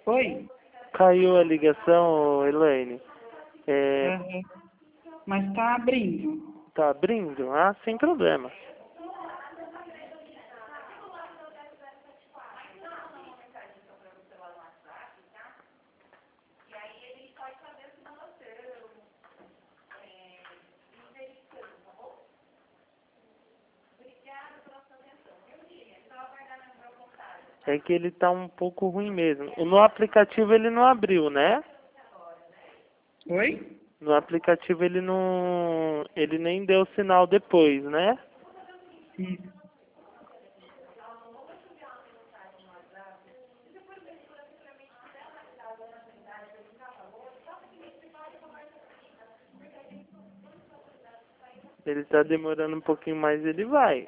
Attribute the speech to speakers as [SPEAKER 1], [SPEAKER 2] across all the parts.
[SPEAKER 1] Oi?
[SPEAKER 2] Caiu a ligação, Elaine.
[SPEAKER 1] Aham. Mas tá abrindo.
[SPEAKER 2] Tá abrindo? Ah, sem problema. É que ele tá um pouco ruim mesmo. No aplicativo ele não abriu, né?
[SPEAKER 1] Oi?
[SPEAKER 2] No aplicativo ele não... Ele nem deu sinal depois, né?
[SPEAKER 1] Isso.
[SPEAKER 2] Ele tá demorando um pouquinho mais, ele vai.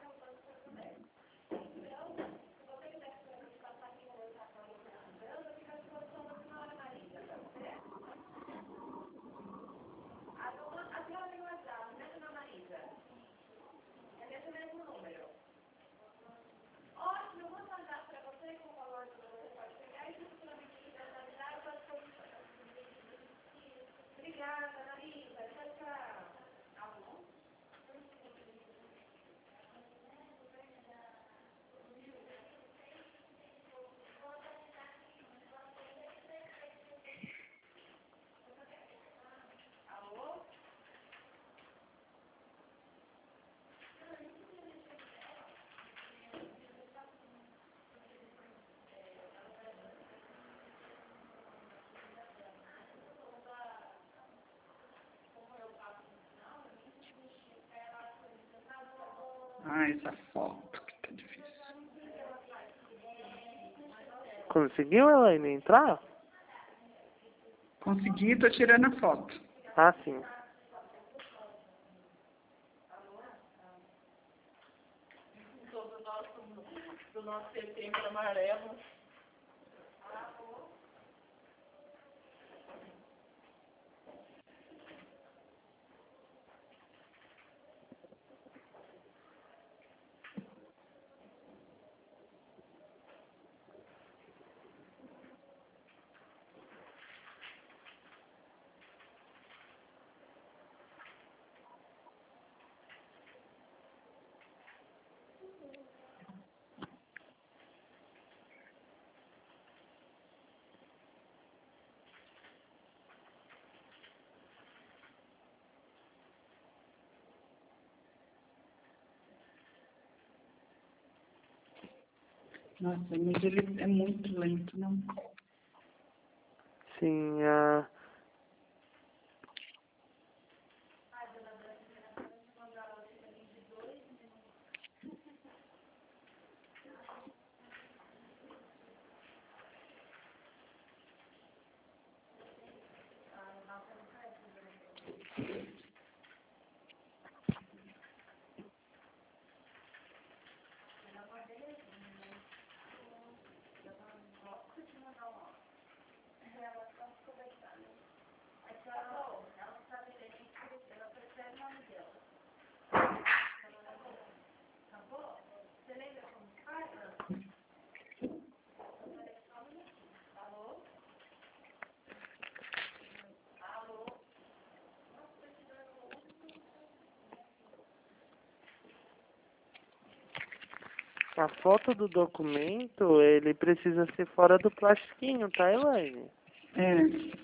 [SPEAKER 1] Ah, essa foto que tá difícil.
[SPEAKER 2] Conseguiu, Elaine, entrar?
[SPEAKER 1] Consegui, tô tirando a foto.
[SPEAKER 2] Ah, sim.
[SPEAKER 3] Do nosso setembro amarelo.
[SPEAKER 1] Nossa, mas ele é muito lento, não?
[SPEAKER 2] Sim, a foto do documento, ele precisa ser fora do plastiquinho, tá, Elaine?
[SPEAKER 1] É.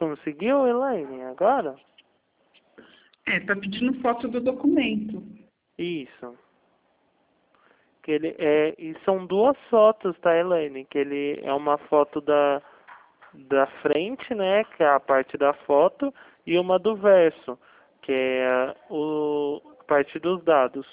[SPEAKER 2] conseguiu, Elaine, agora?
[SPEAKER 1] Tá pedindo foto do documento.
[SPEAKER 2] Isso. Que ele e são duas fotos, tá, Elaine? Que ele é uma foto da frente, né, que é a parte da foto, e uma do verso, que é a parte dos dados.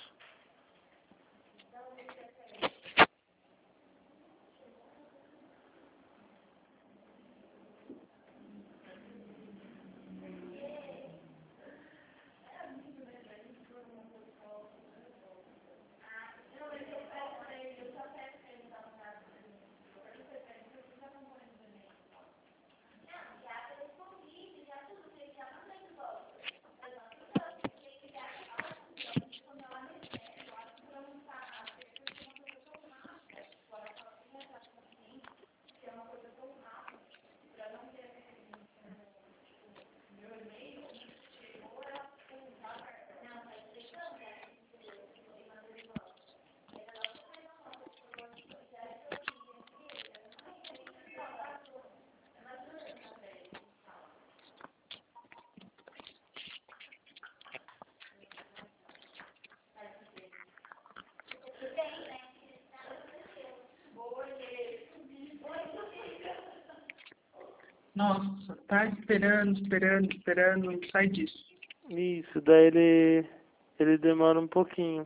[SPEAKER 1] Nossa, tá esperando, não sai disso.
[SPEAKER 2] Isso, daí ele demora um pouquinho.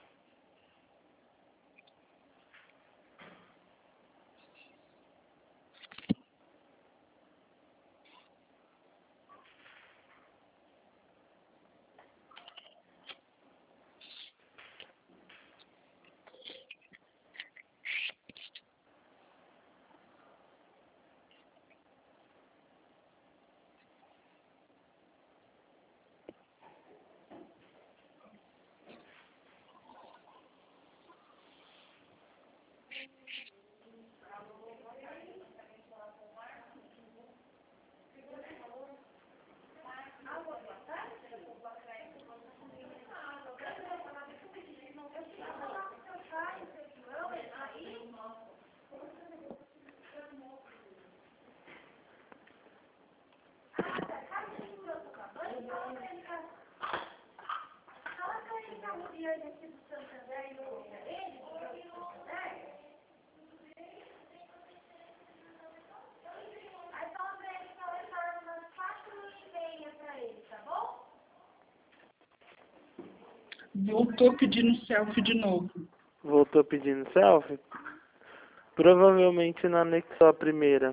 [SPEAKER 1] Voltou pedindo selfie de novo.
[SPEAKER 2] Voltou pedindo selfie? Provavelmente não anexou a primeira.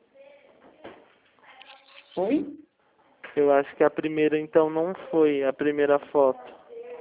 [SPEAKER 1] Foi?
[SPEAKER 2] Eu acho que a primeira então não foi a primeira foto.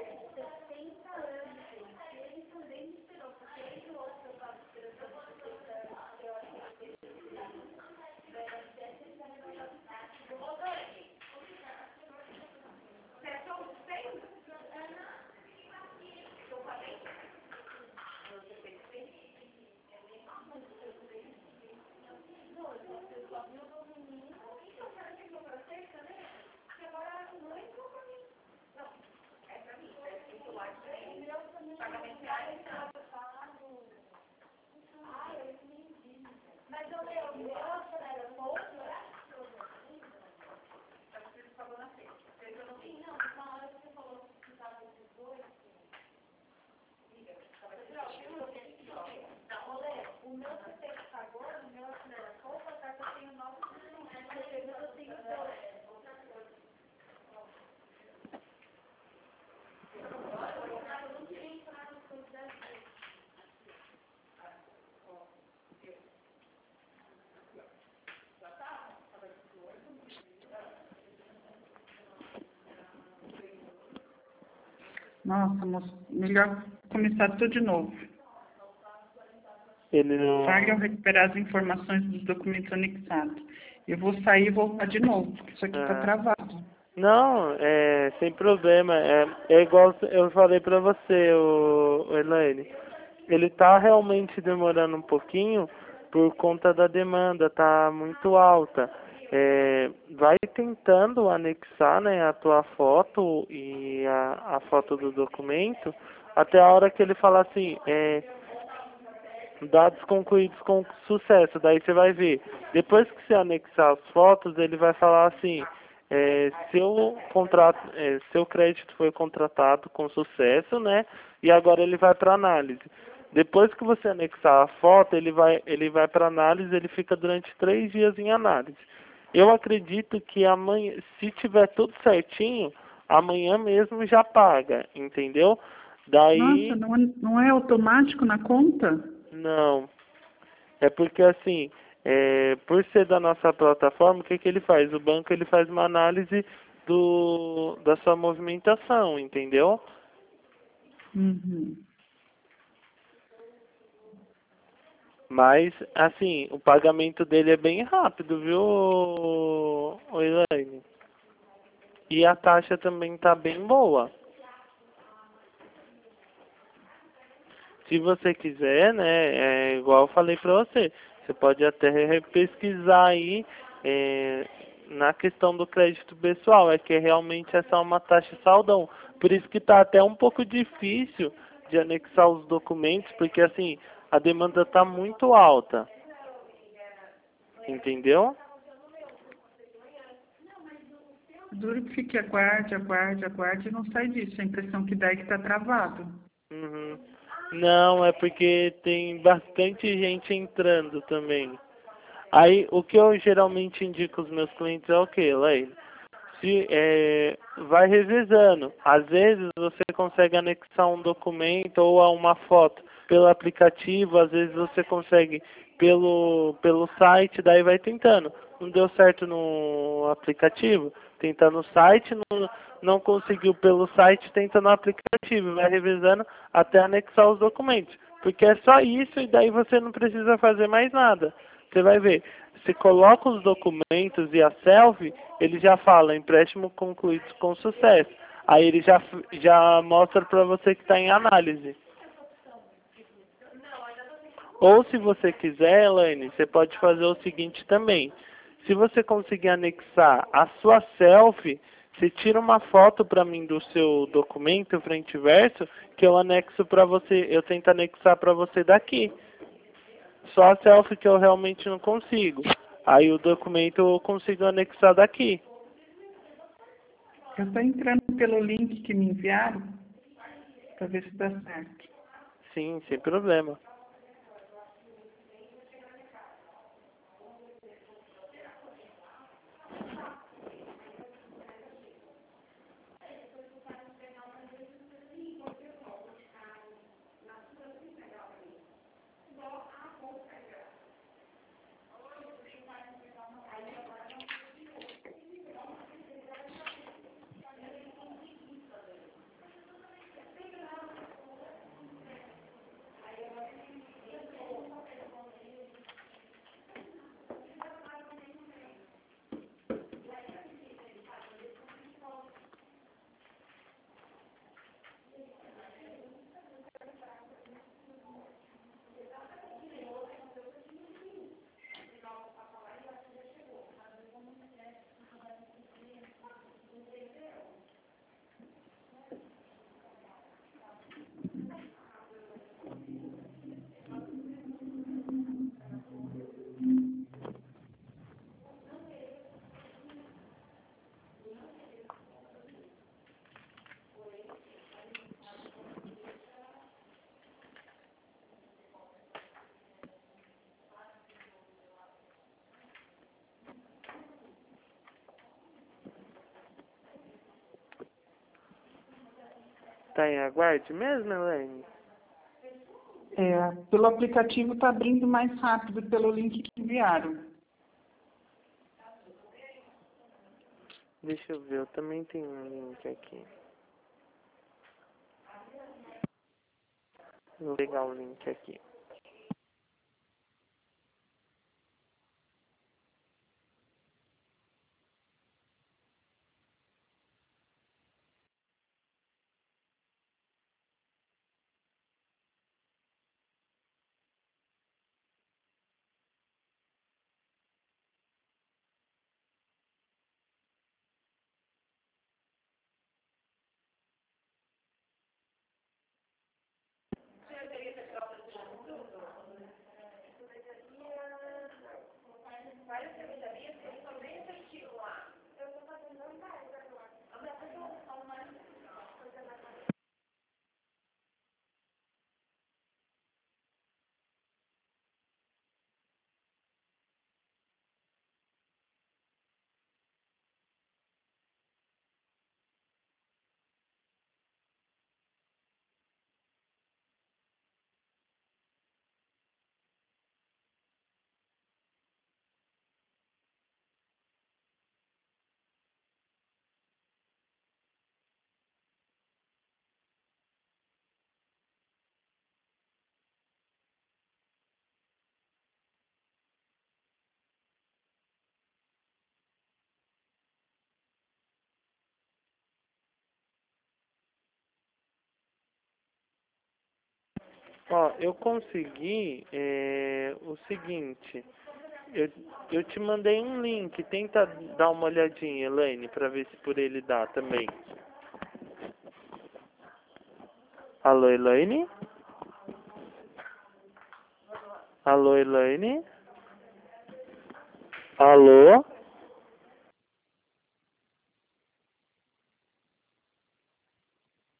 [SPEAKER 1] Nossa, moço, melhor começar tudo de novo.
[SPEAKER 2] Ele não...
[SPEAKER 1] Falham recuperar as informações dos documentos anexados. Eu vou sair e voltar de novo, porque isso aqui tá travado.
[SPEAKER 2] Não, sem problema. É igual eu falei pra você, Elaine. Ele tá realmente demorando um pouquinho por conta da demanda, tá muito alta. Vai tentando anexar, né, a tua foto e a foto do documento até a hora que ele falar assim, dados concluídos com sucesso. Daí você vai ver. Depois que você anexar as fotos, ele vai falar assim, seu crédito foi contratado com sucesso, né? E agora ele vai para análise. Depois que você anexar a foto, ele vai para análise, ele fica durante 3 dias em análise. Eu acredito que amanhã, se tiver tudo certinho, amanhã mesmo já paga, entendeu?
[SPEAKER 1] Nossa,
[SPEAKER 2] Daí,
[SPEAKER 1] não é automático na conta?
[SPEAKER 2] não. É porque assim, por ser da nossa plataforma, o que que ele faz? O banco ele faz uma análise da sua movimentação, entendeu?
[SPEAKER 1] Uhum.
[SPEAKER 2] Mas, assim, o pagamento dele é bem rápido, viu, ô Elaine? E a taxa também tá bem boa. Se você quiser, né, igual eu falei pra você, você pode até pesquisar aí na questão do crédito pessoal, é que realmente essa é uma taxa saldão. Por isso que tá até um pouco difícil de anexar os documentos, porque assim, a demanda tá muito alta, entendeu?
[SPEAKER 1] Duro que fique aguarde e não sai disso. A impressão que dá é que está travado.
[SPEAKER 2] Uhum. Não, é porque tem bastante gente entrando também. Aí, o que eu geralmente indico aos meus clientes é o quê, Leila? Vai revezando. Às vezes você consegue anexar um documento ou uma foto pelo aplicativo, às vezes você consegue pelo site, daí vai tentando. Não deu certo no aplicativo, tenta no site, não conseguiu pelo site, tenta no aplicativo, vai revezando até anexar os documentos. Porque é só isso e daí você não precisa fazer mais nada. Você vai ver, se coloca os documentos e a selfie, ele já fala empréstimo concluído com sucesso. Aí ele já mostra para você que está em análise. Ou se você quiser, Elaine, você pode fazer o seguinte também. Se você conseguir anexar a sua selfie, você tira uma foto para mim do seu documento, frente e verso, que eu anexo para você, eu tento anexar para você daqui. Só a selfie que eu realmente não consigo. Aí o documento eu consigo anexar daqui.
[SPEAKER 1] Eu estou entrando pelo link que me enviaram para ver se dá certo.
[SPEAKER 2] Sim, sem problema. Tá em aguarde mesmo, Elaine?
[SPEAKER 1] Pelo aplicativo está abrindo mais rápido pelo link que enviaram.
[SPEAKER 2] Deixa eu ver, eu também tenho um link aqui. Vou pegar o link aqui. Ó, eu consegui o seguinte. Eu te mandei um link. Tenta dar uma olhadinha, Elaine, pra ver se por ele dá também. Alô, Elaine? Alô, Elaine? Alô?